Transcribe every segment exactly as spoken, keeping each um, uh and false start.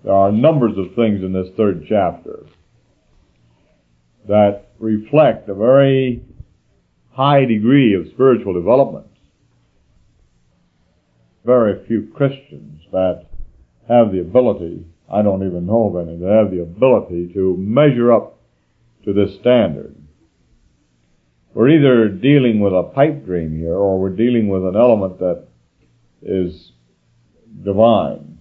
There are numbers of things in this third chapter that reflect a very high degree of spiritual development. Very few Christians that have the ability, I don't even know of any, that have the ability to measure up to this standard. We're either dealing with a pipe dream here, or we're dealing with an element that is divine.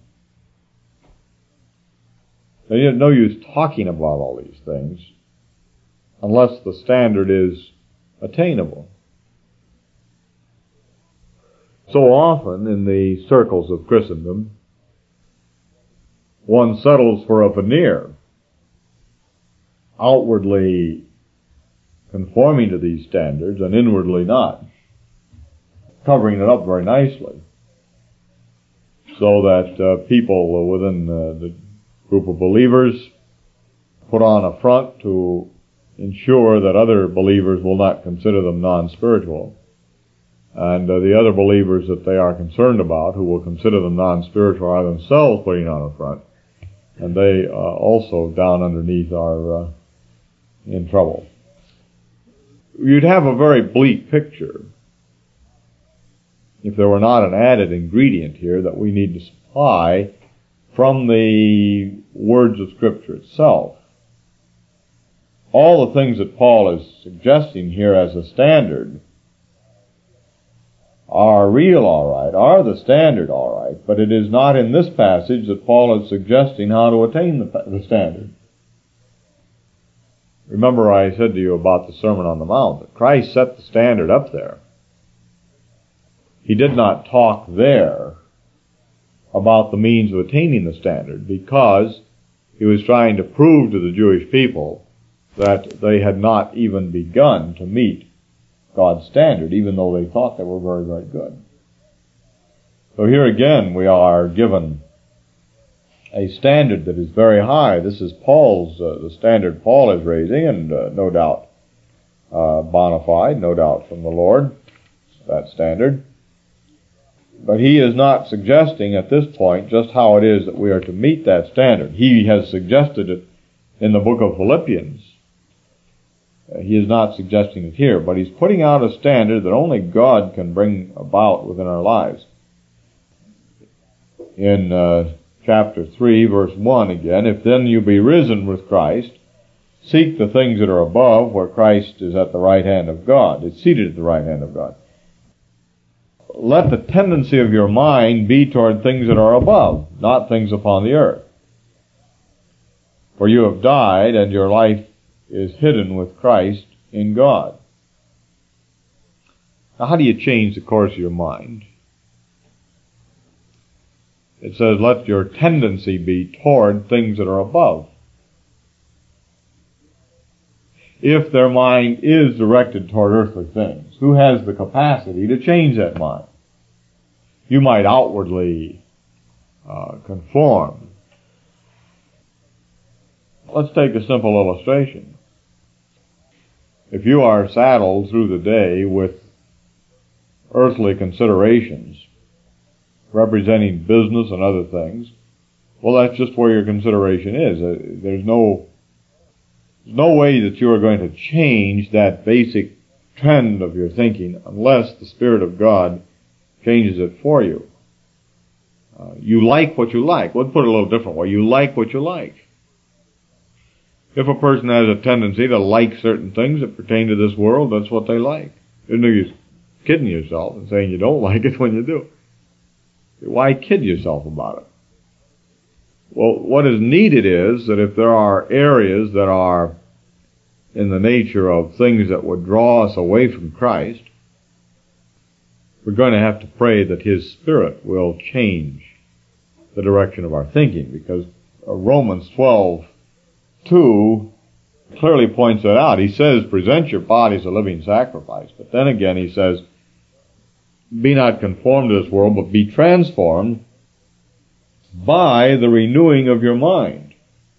There's no use talking about all these things unless the standard is attainable. So often in the circles of Christendom, one settles for a veneer, outwardly conforming to these standards and inwardly not, covering it up very nicely, so that uh, people within uh, the group of believers put on a front to ensure that other believers will not consider them non-spiritual, and uh, the other believers that they are concerned about, who will consider them non-spiritual, are themselves putting on a front, and they uh, also down underneath are uh, in trouble. You'd have a very bleak picture if there were not an added ingredient here that we need to supply from the words of Scripture itself. All the things that Paul is suggesting here as a standard are real, all right, are the standard, all right, but it is not in this passage that Paul is suggesting how to attain the, the standard. Remember I said to you about the Sermon on the Mount, that Christ set the standard up there. He did not talk there about the means of attaining the standard, because he was trying to prove to the Jewish people that they had not even begun to meet God's standard, even though they thought they were very, very good. So here again we are given a standard that is very high. This is Paul's, uh, the standard Paul is raising, and uh, no doubt uh, bona fide, no doubt from the Lord, that standard. But he is not suggesting at this point just how it is that we are to meet that standard. He has suggested it in the book of Philippians. Uh, he is not suggesting it here, but he's putting out a standard that only God can bring about within our lives. In uh, chapter three, verse one again, if then you be risen with Christ, seek the things that are above, where Christ is at the right hand of God. It's seated at the right hand of God. Let the tendency of your mind be toward things that are above, not things upon the earth. For you have died, and your life is hidden with Christ in God. Now, how do you change the course of your mind? It says, let your tendency be toward things that are above. If their mind is directed toward earthly things, who has the capacity to change that mind? You might outwardly uh, conform. Let's take a simple illustration. If you are saddled through the day with earthly considerations, representing business and other things, well, that's just where your consideration is. Uh, there's no There's no way that you are going to change that basic trend of your thinking unless the Spirit of God changes it for you. Uh, you like what you like. Let's put it a little different way. You like what you like. If a person has a tendency to like certain things that pertain to this world, that's what they like. There's no use kidding yourself and saying you don't like it when you do. Why kid yourself about it? Well, what is needed is that if there are areas that are in the nature of things that would draw us away from Christ, we're going to have to pray that His Spirit will change the direction of our thinking, because Romans twelve two clearly points that out. He says, present your bodies a living sacrifice. But then again he says, be not conformed to this world, but be transformed by the renewing of your mind.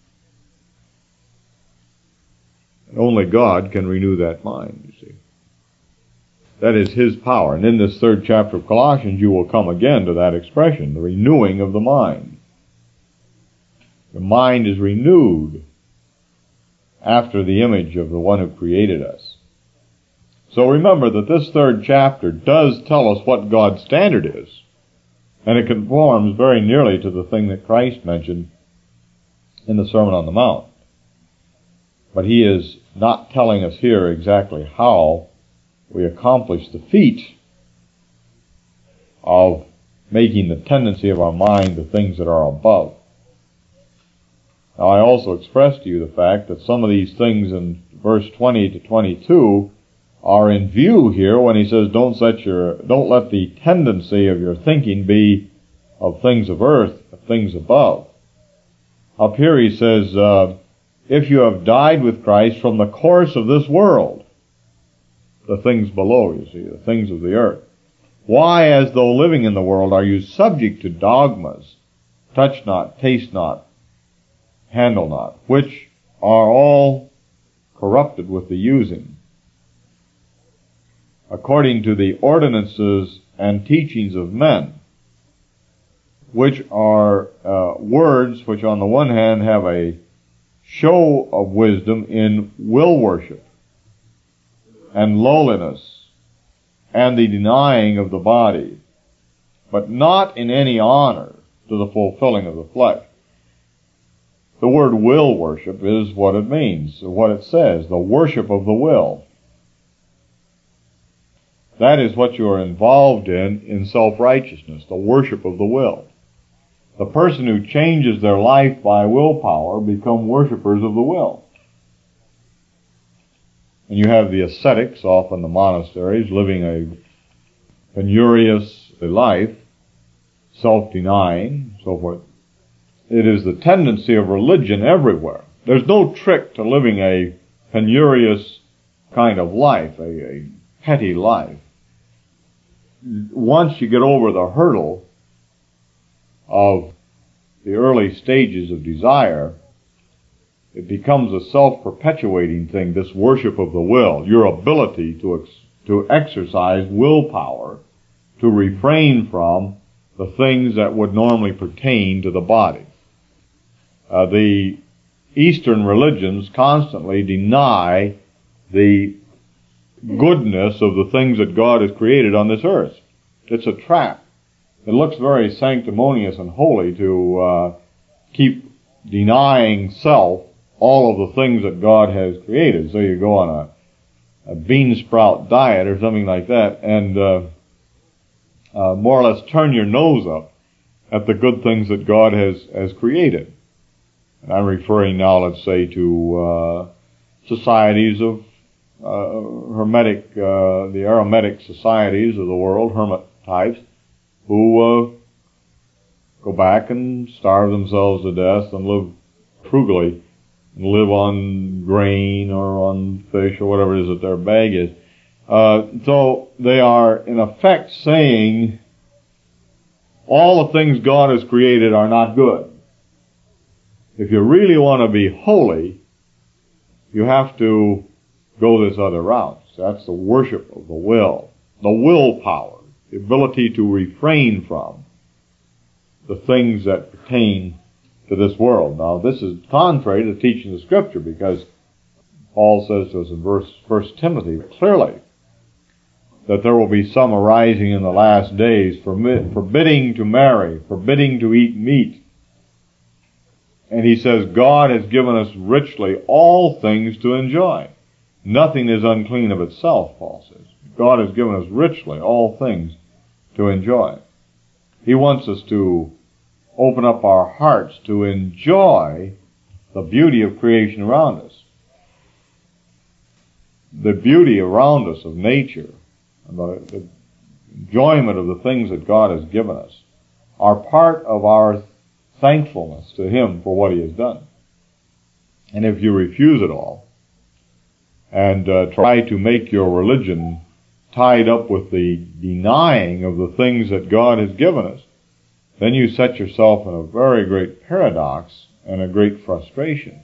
And only God can renew that mind, you see. That is His power. And in this third chapter of Colossians, you will come again to that expression, the renewing of the mind. The mind is renewed after the image of the one who created us. So remember that this third chapter does tell us what God's standard is, and it conforms very nearly to the thing that Christ mentioned in the Sermon on the Mount. But he is not telling us here exactly how we accomplish the feat of making the tendency of our mind to things that are above. Now, I also expressed to you the fact that some of these things in verse twenty to twenty-two are in view here when he says, don't set your, don't let the tendency of your thinking be of things of earth, of things above. Up here he says, uh, if you have died with Christ from the course of this world, the things below, you see, the things of the earth. Why, as though living in the world, are you subject to dogmas, touch not, taste not, handle not, which are all corrupted with the using, according to the ordinances and teachings of men, which are uh, words which on the one hand have a show of wisdom in will worship and lowliness and the denying of the body, but not in any honor to the fulfilling of the flesh. The word will worship is what it means, what it says, the worship of the will. That is what you are involved in in self-righteousness, the worship of the will. The person who changes their life by willpower become worshipers of the will. And you have the ascetics off in the monasteries living a penurious life, self-denying, so forth. It is the tendency of religion everywhere. There's no trick to living a penurious kind of life, a, a petty life. Once you get over the hurdle of the early stages of desire, it becomes a self-perpetuating thing, this worship of the will, your ability to ex- to exercise willpower, to refrain from the things that would normally pertain to the body. Uh, the Eastern religions constantly deny the goodness of the things that God has created on this earth. It's a trap. It looks very sanctimonious and holy to uh, keep denying self all of the things that God has created. So you go on a, a bean sprout diet or something like that and uh, uh, more or less turn your nose up at the good things that God has, has created. And I'm referring now, let's say, to uh, societies of uh, hermetic, uh, the aromatic societies of the world, hermit types, who uh, go back and starve themselves to death and live frugally, and live on grain or on fish or whatever it is that their bag is. Uh, so they are, in effect, saying all the things God has created are not good. If you really want to be holy, you have to go this other route. So that's the worship of the will, the willpower, the ability to refrain from the things that pertain to this world. Now, this is contrary to the teaching of the Scripture, because Paul says to us in verse First Timothy clearly that there will be some arising in the last days forbidding to marry, forbidding to eat meat. And he says God has given us richly all things to enjoy. Nothing is unclean of itself, Paul says. God has given us richly all things to enjoy. He wants us to open up our hearts to enjoy the beauty of creation around us. The beauty around us of nature, and the, the enjoyment of the things that God has given us, are part of our thankfulness to Him for what He has done. And if you refuse it all, and uh, try to make your religion tied up with the denying of the things that God has given us, then you set yourself in a very great paradox and a great frustration.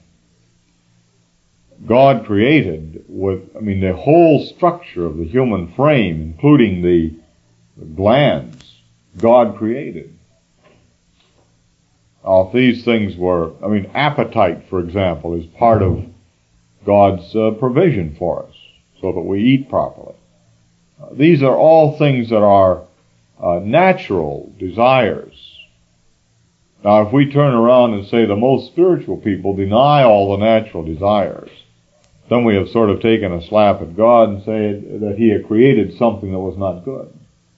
God created with, I mean, the whole structure of the human frame, including the, the glands, God created. Now, if these things were, I mean, appetite, for example, is part of God's uh, provision for us so that we eat properly. Uh, these are all things that are uh, natural desires. Now, if we turn around and say the most spiritual people deny all the natural desires, then we have sort of taken a slap at God and said that He had created something that was not good.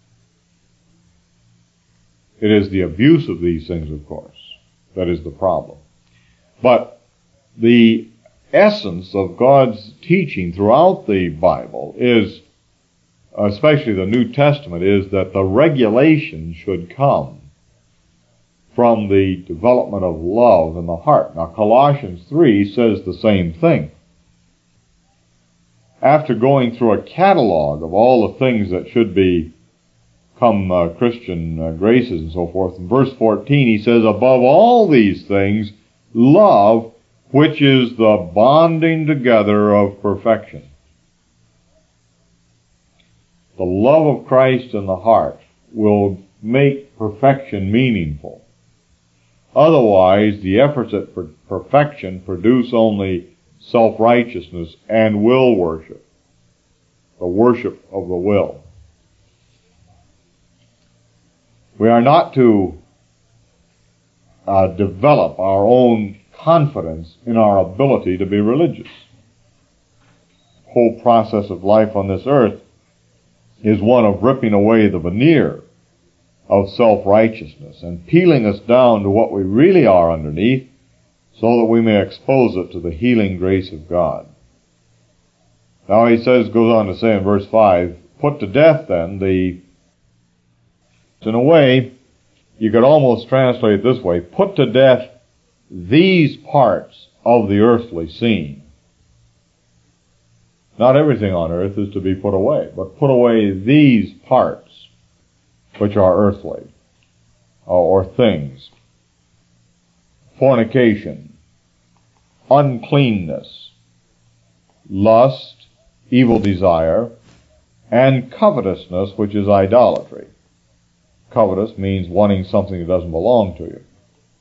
It is the abuse of these things, of course, that is the problem. But the essence of God's teaching throughout the Bible is, especially the New Testament, is that the regulation should come from the development of love in the heart. Now, Colossians three says the same thing. After going through a catalog of all the things that should be come uh, Christian uh, graces and so forth, in verse fourteen he says, above all these things, love, which is the bonding together of perfection. The love of Christ in the heart will make perfection meaningful. Otherwise, the efforts at per- perfection produce only self-righteousness and will worship, the worship of the will. We are not to uh, develop our own confidence in our ability to be religious. The whole process of life on this earth is one of ripping away the veneer of self-righteousness and peeling us down to what we really are underneath so that we may expose it to the healing grace of God. Now he says, goes on to say in verse five, put to death then the, in a way, you could almost translate it this way, put to death these parts of the earthly scene. Not everything on earth is to be put away, but put away these parts which are earthly, or things. Fornication, uncleanness, lust, evil desire, and covetousness, which is idolatry. Covetous means wanting something that doesn't belong to you.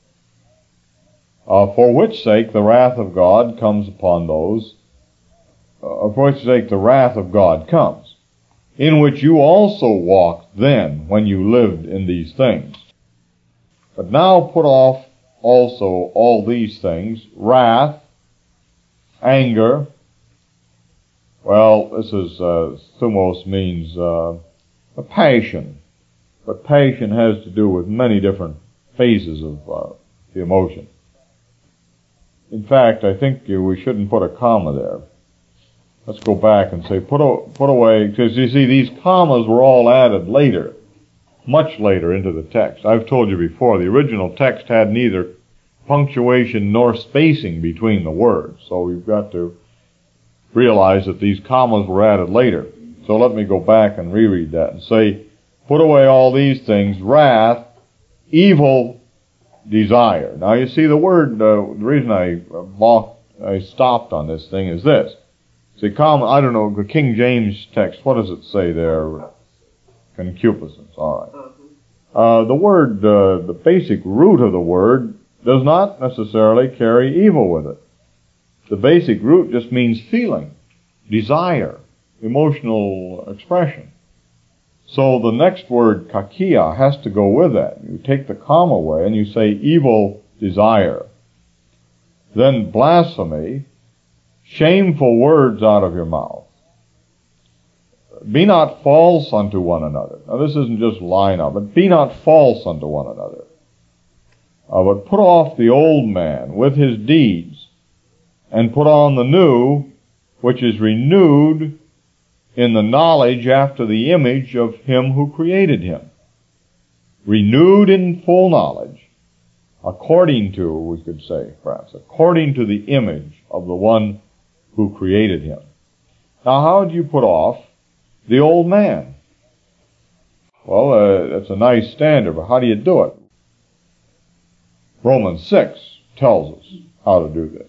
Uh, for which sake the wrath of God comes upon those, uh, for which sake the wrath of God comes, in which you also walked then when you lived in these things. But now put off also all these things, wrath, anger. Well, this is, uh, thumos means uh, a passion. But passion has to do with many different phases of uh, the emotion. In fact, I think we shouldn't put a comma there. Let's go back and say, put, a, put away, because you see, these commas were all added later, much later into the text. I've told you before, the original text had neither punctuation nor spacing between the words, so we've got to realize that these commas were added later. So let me go back and reread that and say, put away all these things, wrath, evil desire. Now you see the word, uh, the reason I, uh, I stopped on this thing is this. See, common, I don't know, the King James text, what does it say there? Concupiscence, all right. Uh, the word, uh, the basic root of the word does not necessarily carry evil with it. The basic root just means feeling, desire, emotional expression. So the next word, kakia, has to go with that. You take the comma away and you say evil desire. Then blasphemy, shameful words out of your mouth. Be not false unto one another. Now this isn't just line up, but be not false unto one another. Uh, but put off the old man with his deeds, and put on the new, which is renewed in the knowledge after the image of him who created him. Renewed in full knowledge, according to, we could say, perhaps, according to the image of the one who created him. Now, how do you put off the old man? Well, uh, that's a nice standard, but how do you do it? Romans six tells us how to do this.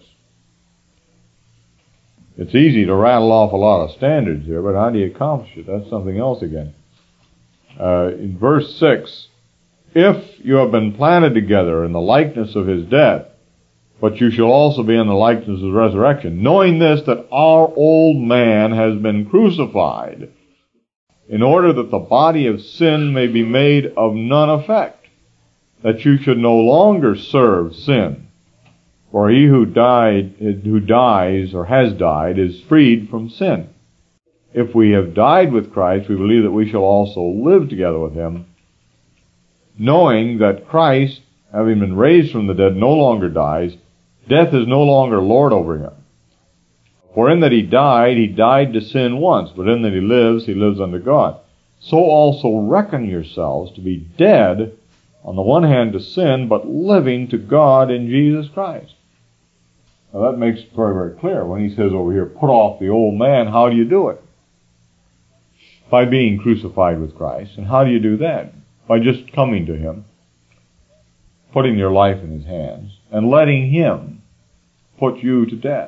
It's easy to rattle off a lot of standards here, but how do you accomplish it? That's something else again. Uh, in verse six, if you have been planted together in the likeness of his death, but you shall also be in the likeness of his resurrection, knowing this, that our old man has been crucified, in order that the body of sin may be made of none effect, that you should no longer serve sin. For he who died, who dies or has died is freed from sin. If we have died with Christ, we believe that we shall also live together with him, knowing that Christ, having been raised from the dead, no longer dies. Death is no longer Lord over him. For in that he died, he died to sin once, but in that he lives, he lives unto God. So also reckon yourselves to be dead, on the one hand to sin, but living to God in Jesus Christ. Now that makes it very, very clear. When he says over here, put off the old man, how do you do it? By being crucified with Christ. And how do you do that? By just coming to him, putting your life in his hands, and letting him put you to death.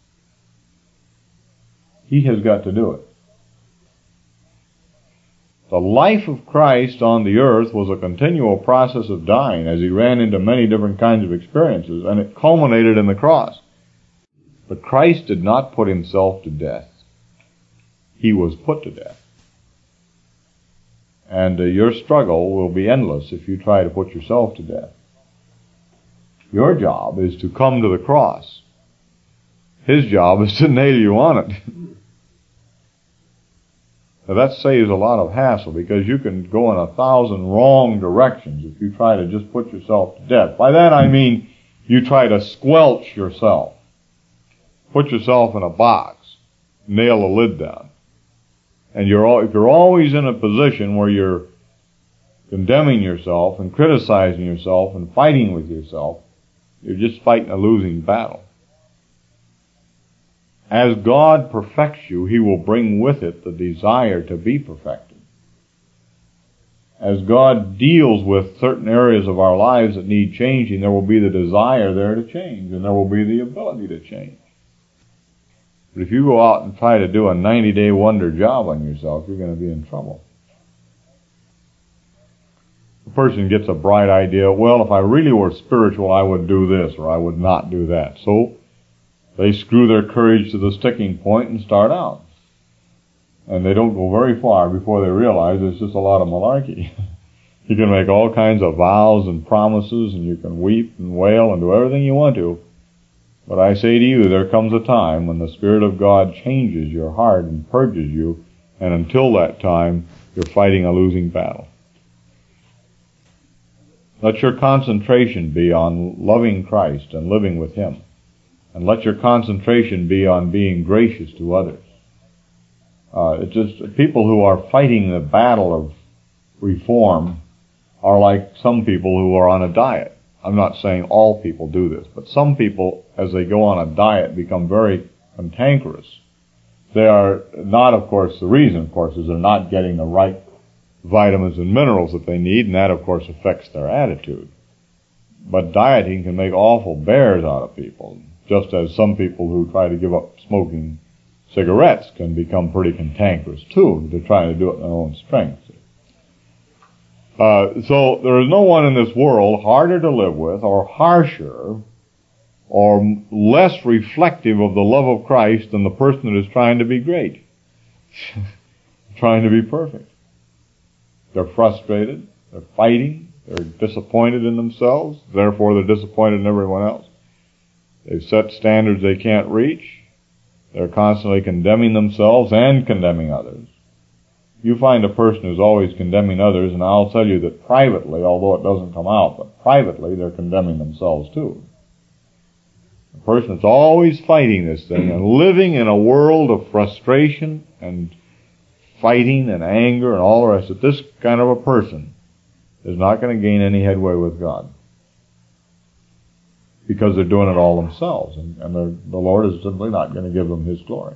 He has got to do it. The life of Christ on the earth was a continual process of dying as he ran into many different kinds of experiences, and it culminated in the cross. But Christ did not put himself to death. He was put to death. And uh, your struggle will be endless if you try to put yourself to death. Your job is to come to the cross. His job is to nail you on it. Now that saves a lot of hassle, because you can go in a thousand wrong directions if you try to just put yourself to death. By that I mean you try to squelch yourself. Put yourself in a box. Nail the lid down. And you're all, if you're always in a position where you're condemning yourself and criticizing yourself and fighting with yourself, you're just fighting a losing battle. As God perfects you, he will bring with it the desire to be perfected. As God deals with certain areas of our lives that need changing, there will be the desire there to change, and there will be the ability to change. But if you go out and try to do a ninety-day wonder job on yourself, you're going to be in trouble. The person gets a bright idea, well, if I really were spiritual, I would do this, or I would not do that. So they screw their courage to the sticking point and start out. And they don't go very far before they realize it's just a lot of malarkey. You can make all kinds of vows and promises, and you can weep and wail and do everything you want to. But I say to you, there comes a time when the Spirit of God changes your heart and purges you, and until that time, you're fighting a losing battle. Let your concentration be on loving Christ and living with him. And let your concentration be on being gracious to others. Uh, it's just people who are fighting the battle of reform are like some people who are on a diet. I'm not saying all people do this, but some people, as they go on a diet, become very cantankerous. They are not, of course, the reason, of course, is they're not getting the right vitamins and minerals that they need, and that, of course, affects their attitude. But dieting can make awful bears out of people, just as some people who try to give up smoking cigarettes can become pretty cantankerous, too. They're trying to do it in their own strength. Uh, so there is no one in this world harder to live with, or harsher, or less reflective of the love of Christ than the person that is trying to be great, trying to be perfect. They're frustrated, they're fighting, they're disappointed in themselves, therefore they're disappointed in everyone else. They've set standards they can't reach, they're constantly condemning themselves and condemning others. You find a person who's always condemning others, and I'll tell you that privately, although it doesn't come out, but privately they're condemning themselves too. A person that's always fighting this thing and living in a world of frustration and fighting and anger and all the rest of it, this kind of a person is not going to gain any headway with God. Because they're doing it all themselves, and, and the Lord is simply not going to give them his glory.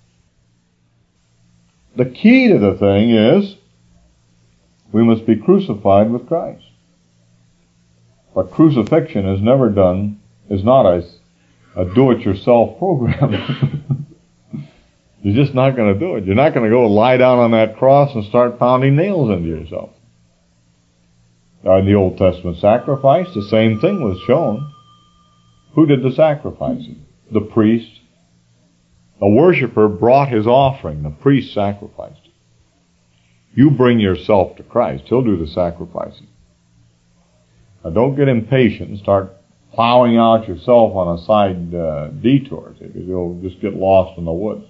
The key to the thing is we must be crucified with Christ. But crucifixion is never done, is not a, a do-it-yourself program. You're just not going to do it. You're not going to go lie down on that cross and start pounding nails into yourself. Uh, in the Old Testament sacrifice, the same thing was shown. Who did the sacrificing? The priest. A worshiper brought his offering. The priest sacrificed. You bring yourself to Christ. He'll do the sacrificing. Now don't get impatient and start plowing out yourself on a side uh, detour, because you'll just get lost in the woods.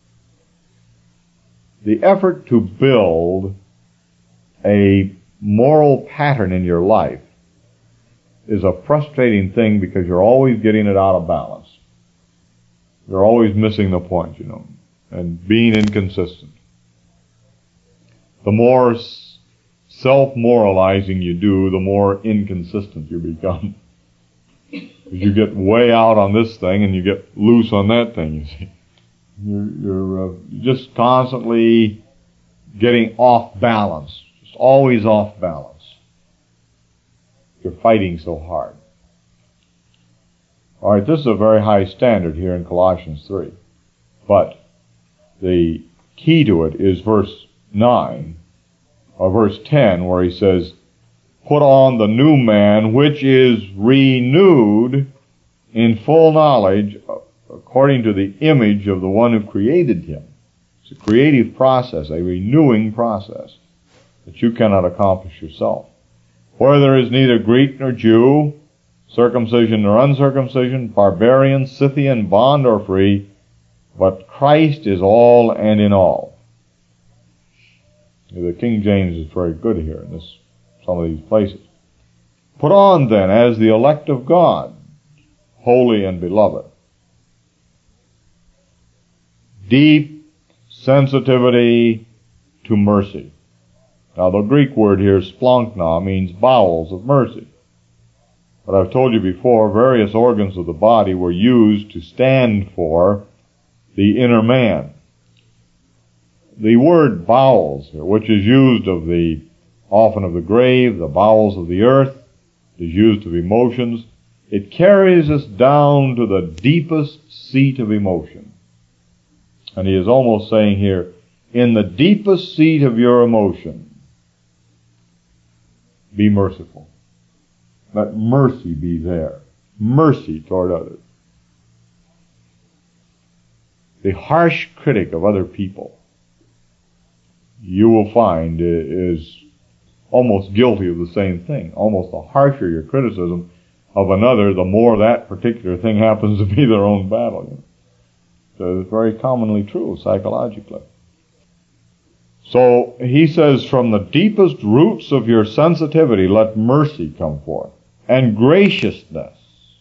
The effort to build a moral pattern in your life is a frustrating thing, because you're always getting it out of balance. You're always missing the point, you know, and being inconsistent. The more self-moralizing you do, the more inconsistent you become. You get way out on this thing and you get loose on that thing, you see. You're, you're uh, just constantly getting off balance. Just always off balance. You're fighting so hard. All right, this is a very high standard here in Colossians three. But the key to it is verse nine, or verse ten, where he says, put on the new man, which is renewed in full knowledge according to the image of the one who created him. It's a creative process, a renewing process that you cannot accomplish yourself. Where there is neither Greek nor Jew, circumcision nor uncircumcision, barbarian, Scythian, bond or free, but Christ is all and in all. The King James is very good here in this, some of these places. Put on then as the elect of God, holy and beloved, deep sensitivity to mercy. Now the Greek word here, splanchna, means bowels of mercy. But I've told you before, various organs of the body were used to stand for the inner man. The word bowels here, which is used of the, often of the grave, the bowels of the earth, is used of emotions. It carries us down to the deepest seat of emotion. And he is almost saying here, in the deepest seat of your emotion, be merciful. Let mercy be there. Mercy toward others. The harsh critic of other people, you will find, is almost guilty of the same thing. Almost the harsher your criticism of another, the more that particular thing happens to be their own battle. You know? So it's very commonly true psychologically. So he says, from the deepest roots of your sensitivity, let mercy come forth, and graciousness,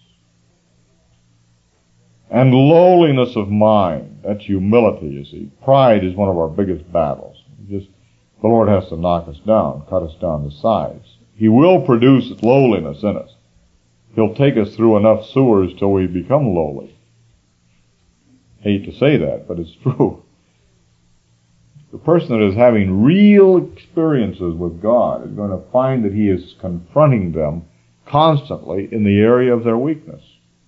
and lowliness of mind. That's humility, you see. Pride is one of our biggest battles. Just, the Lord has to knock us down, cut us down to size. He will produce lowliness in us. He'll take us through enough sewers till we become lowly. Hate to say that, but it's true. The person that is having real experiences with God is going to find that he is confronting them constantly in the area of their weakness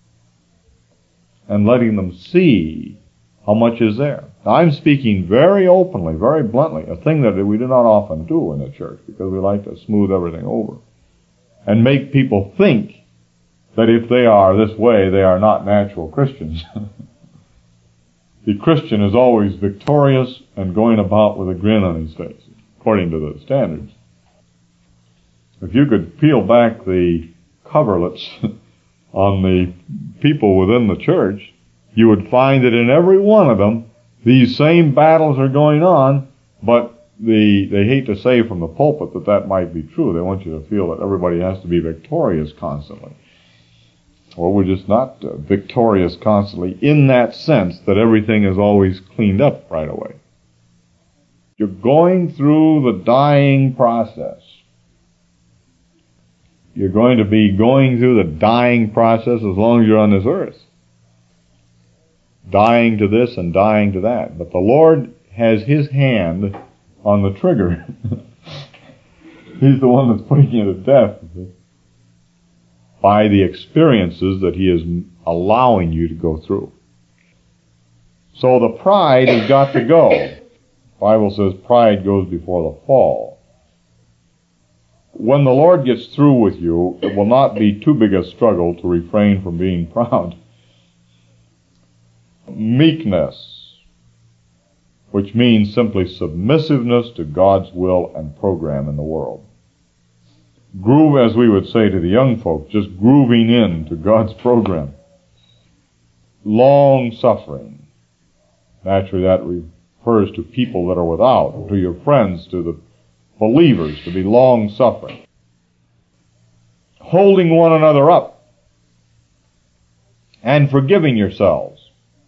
and letting them see how much is there. Now, I'm speaking very openly, very bluntly, a thing that we do not often do in the church because we like to smooth everything over and make people think that if they are this way, they are not natural Christians. The Christian is always victorious and going about with a grin on his face, according to the standards. If you could peel back the coverlets on the people within the church, you would find that in every one of them, these same battles are going on, but the, they hate to say from the pulpit that that might be true. They want you to feel that everybody has to be victorious constantly. Well, we're just not uh, victorious constantly in that sense that everything is always cleaned up right away. You're going through the dying process. You're going to be going through the dying process as long as you're on this earth. Dying to this and dying to that. But the Lord has His hand on the trigger. He's the one that's putting you to death by the experiences that He is allowing you to go through. So the pride has got to go. The Bible says pride goes before the fall. when the Lord gets through with you, it will not be too big a struggle to refrain from being proud. Meekness, which means simply submissiveness to God's will and program in the world. Groove, as we would say to the young folks, just grooving in to God's program. Long suffering. Naturally, that refers to people that are without, to your friends, to the believers, to be long suffering. Holding one another up and forgiving yourselves,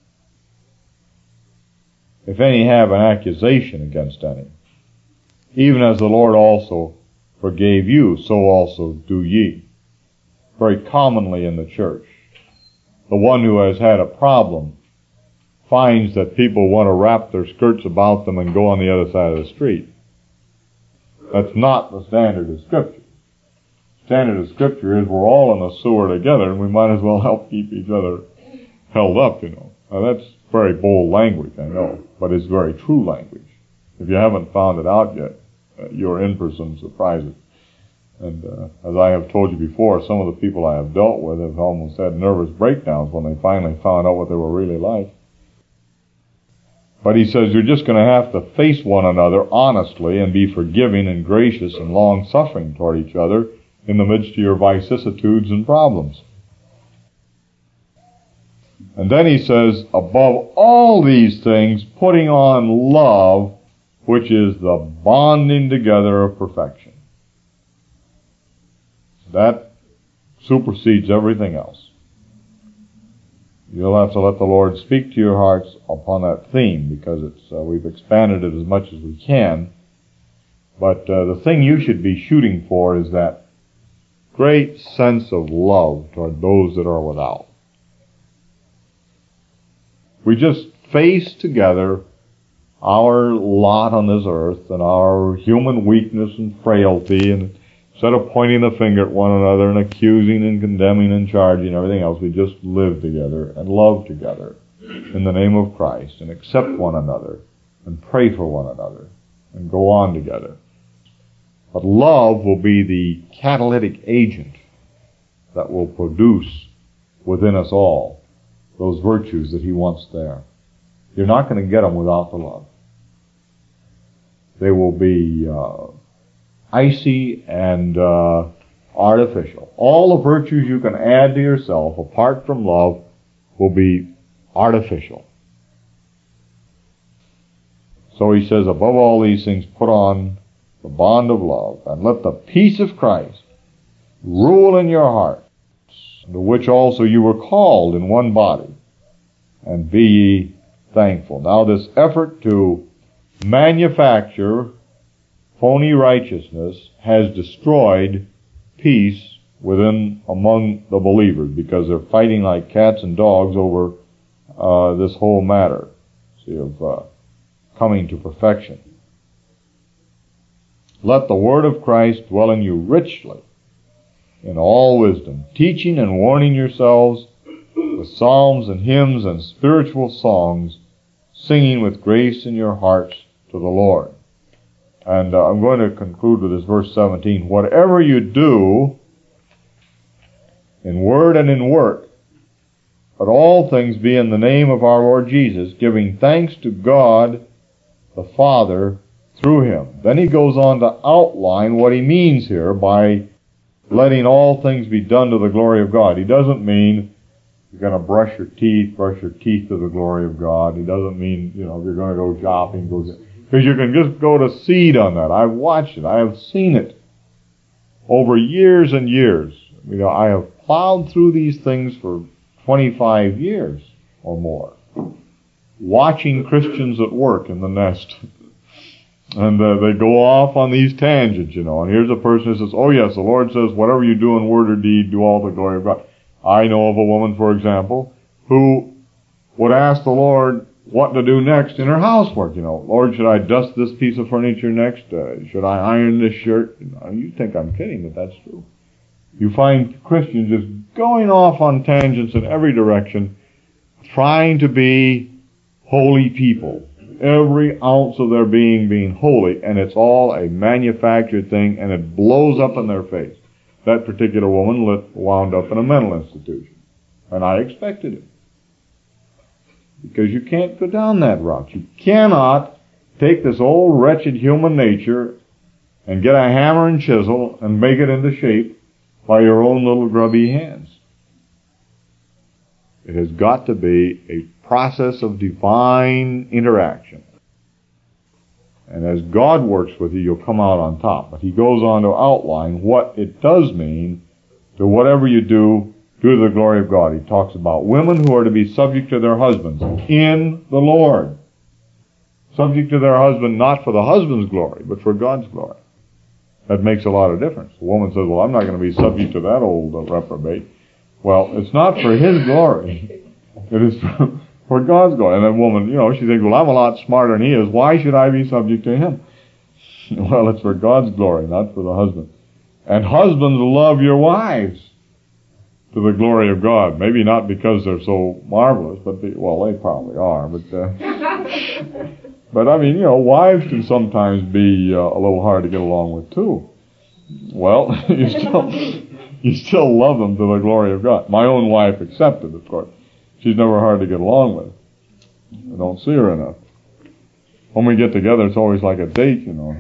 if any have an accusation against any, even as the Lord also forgave you, so also do ye. Very commonly in the church, the one who has had a problem finds that people want to wrap their skirts about them and go on the other side of the street. That's not the standard of Scripture. Standard of Scripture is we're all in the sewer together, and we might as well help keep each other held up, you know. Now that's very bold language, I know, but it's very true language. If you haven't found it out yet, uh, you're in for some surprises. And uh, as I have told you before, some of the people I have dealt with have almost had nervous breakdowns when they finally found out what they were really like. But he says you're just going to have to face one another honestly and be forgiving and gracious and long-suffering toward each other in the midst of your vicissitudes and problems. And then he says, above all these things, putting on love, which is the bonding together of perfection. That supersedes everything else. You'll have to let the Lord speak to your hearts upon that theme, because it's uh, we've expanded it as much as we can. But uh, the thing you should be shooting for is that great sense of love toward those that are without. We just face together our lot on this earth and our human weakness and frailty, and instead of pointing the finger at one another and accusing and condemning and charging and everything else, we just live together and love together in the name of Christ and accept one another and pray for one another and go on together. But love will be the catalytic agent that will produce within us all those virtues that he wants there. You're not going to get them without the love. They will be uh, icy and uh, artificial. All the virtues you can add to yourself apart from love will be artificial. So he says, above all these things, put on the bond of love, and let the peace of Christ rule in your hearts, to which also you were called in one body, and be ye thankful. Now this effort to manufacture phony righteousness has destroyed peace within, among the believers, because they're fighting like cats and dogs over uh, this whole matter, see, of uh, coming to perfection. Let the word of Christ dwell in you richly, in all wisdom, teaching and warning yourselves with psalms and hymns and spiritual songs, singing with grace in your hearts to the Lord. And uh, I'm going to conclude with this verse seventeen. Whatever you do, in word and in work, but all things be in the name of our Lord Jesus, giving thanks to God the Father through him. Then he goes on to outline what he means here by letting all things be done to the glory of God. He doesn't mean you're going to brush your teeth, brush your teeth to the glory of God. He doesn't mean, you know, if you're going to go shopping, go get, because you can just go to seed on that. I've watched it. I have seen it over years and years. You know, I have plowed through these things for twenty-five years or more, watching Christians at work in the nest. And uh, they go off on these tangents, you know. And here's a person who says, oh yes, the Lord says, whatever you do in word or deed, do all the glory of God. I know of a woman, for example, who would ask the Lord what to do next in her housework, you know. Lord, should I dust this piece of furniture next? Uh, should I iron this shirt? You know, you think I'm kidding, but that's true. You find Christians just going off on tangents in every direction, trying to be holy people. every ounce of their being being holy, and it's all a manufactured thing, and it blows up in their face. That particular woman lit, wound up in a mental institution, and I expected it. Because you can't go down that route. You cannot take this old wretched human nature and get a hammer and chisel and make it into shape by your own little grubby hands. It has got to be a process of divine interaction. And as God works with you, you'll come out on top. But he goes on to outline what it does mean to whatever you do, do to the glory of God. He talks about women who are to be subject to their husbands in the Lord. Subject to their husband not for the husband's glory, but for God's glory. That makes a lot of difference. The woman says, well, I'm not going to be subject to that old uh, reprobate. Well, it's not for his glory. It is for, for God's glory. And that woman, you know, she thinks, well, I'm a lot smarter than he is. Why should I be subject to him? Well, it's for God's glory, not for the husband. And husbands, love your wives to the glory of God. Maybe not because they're so marvelous, but they, well, they probably are. But uh, but I mean, you know, wives can sometimes be uh, a little hard to get along with too. Well, you still you still love them to the glory of God. My own wife accepted, of course. She's never hard to get along with. I don't see her enough. When we get together, it's always like a date, you know.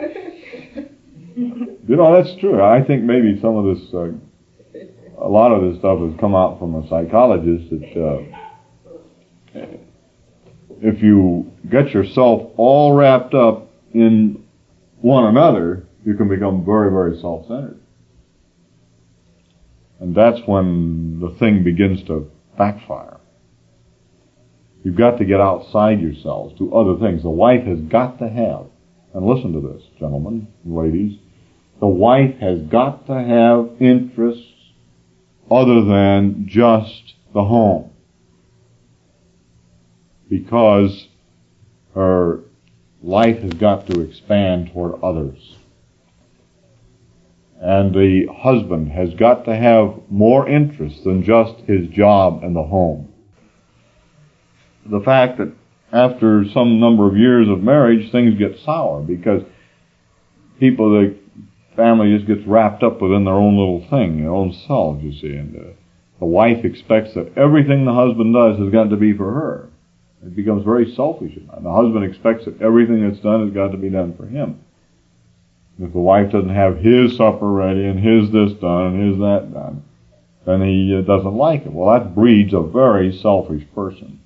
You know, that's true. I think maybe some of this, uh, a lot of this stuff has come out from a psychologist that uh, if you get yourself all wrapped up in one another, you can become very, very self-centered. And that's when the thing begins to backfire. You've got to get outside yourselves to other things. The wife has got to have, and listen to this, gentlemen and ladies, the wife has got to have interests other than just the home. Because her life has got to expand toward others. And the husband has got to have more interest than just his job and the home. The fact that after some number of years of marriage, things get sour because people, the family just gets wrapped up within their own little thing, their own selves, you see. And uh, the wife expects that everything the husband does has got to be for her. It becomes very selfish. And the husband expects that everything that's done has got to be done for him. If the wife doesn't have his supper ready and his this done and his that done, then he uh, doesn't like it. Well, that breeds a very selfish person.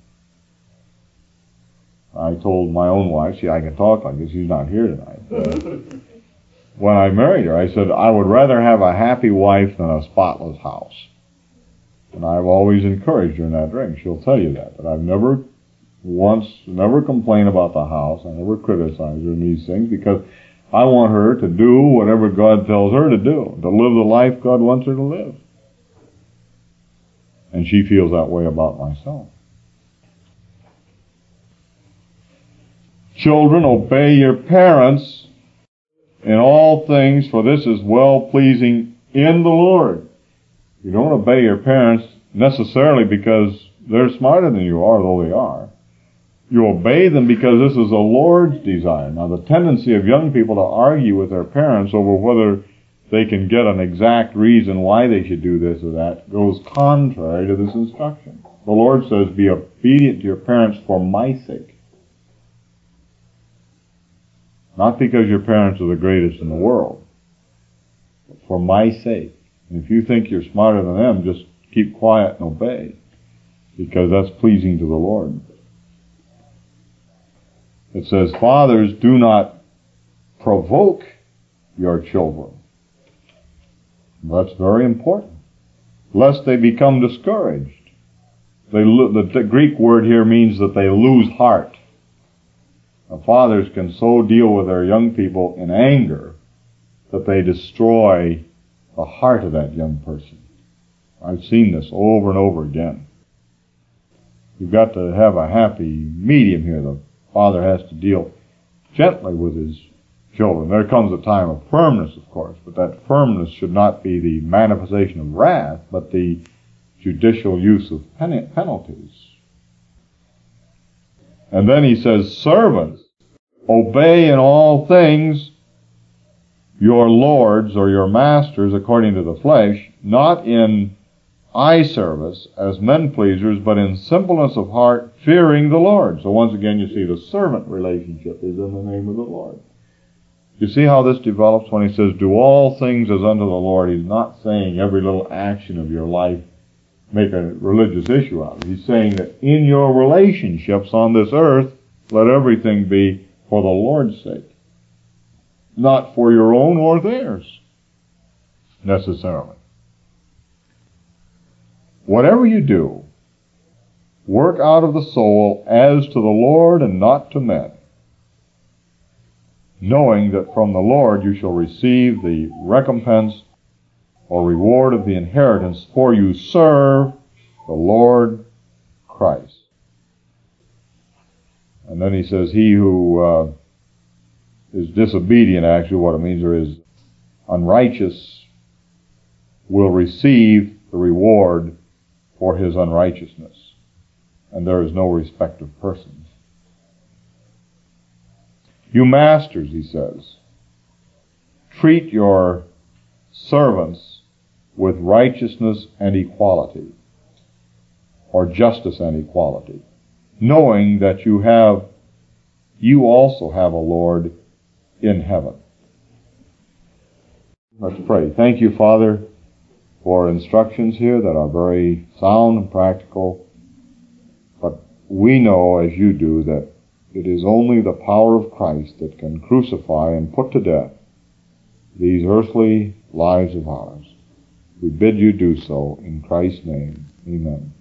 I told my own wife, see, I can talk like this, she's not here tonight. Uh, when I married her, I said, I would rather have a happy wife than a spotless house. And I've always encouraged her in that ring. She'll tell you that. But I've never once, never complained about the house. I never criticized her in these things because I want her to do whatever God tells her to do, to live the life God wants her to live. And she feels that way about myself. Children, obey your parents in all things, for this is well-pleasing in the Lord. You don't obey your parents necessarily because they're smarter than you are, though they are. You obey them because this is the Lord's desire. Now, the tendency of young people to argue with their parents over whether they can get an exact reason why they should do this or that goes contrary to this instruction. The Lord says, be obedient to your parents for my sake. Not because your parents are the greatest in the world, but for my sake. And if you think you're smarter than them, just keep quiet and obey, because that's pleasing to the Lord. It says, fathers, do not provoke your children. That's very important, lest they become discouraged. They lo- the, the Greek word here means that they lose heart. Now, fathers can so deal with their young people in anger that they destroy the heart of that young person. I've seen this over and over again. You've got to have a happy medium here. The father has to deal gently with his children. There comes a time of firmness, of course, but that firmness should not be the manifestation of wrath, but the judicial use of pen- penalties. And then he says, servants, obey in all things your lords or your masters according to the flesh, not in eye service as men pleasers, but in simpleness of heart, fearing the Lord. So once again, you see the servant relationship is in the name of the Lord. You see how this develops when he says, do all things as unto the Lord. He's not saying every little action of your life make a religious issue out of it. He's saying that in your relationships on this earth, let everything be for the Lord's sake, not for your own or theirs, necessarily. Whatever you do, work out of the soul as to the Lord and not to men, knowing that from the Lord you shall receive the recompense or reward of the inheritance, for you serve the Lord Christ. And then he says, he who uh, is disobedient, actually what it means, or is unrighteous, will receive the reward for his unrighteousness. And there is no respect of persons. You masters, he says, treat your servants with righteousness and equality, or justice and equality, knowing that you have, you also have a Lord in heaven. Let's pray. Thank you, Father, for instructions here that are very sound and practical. But we know, as you do, that it is only the power of Christ that can crucify and put to death these earthly lives of ours. We bid you do so in Christ's name. Amen.